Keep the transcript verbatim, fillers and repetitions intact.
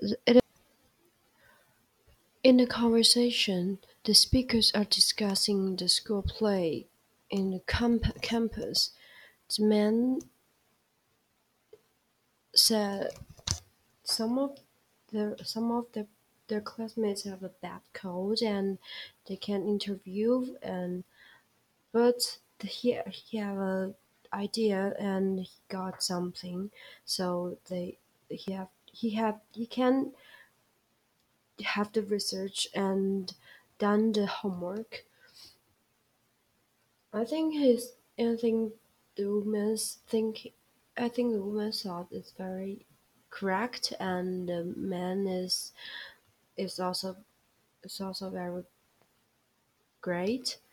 it, in the conversation, the speakers are discussing the school play in the camp- campus. The man said some of their some of their their classmates have a bad cold and they can't interview, and but he he have a idea and he got something, so they he have he have he can have the research and done the homework. I think his I think the woman's think I think the woman's thought is very correct, and the man is is also is also very great.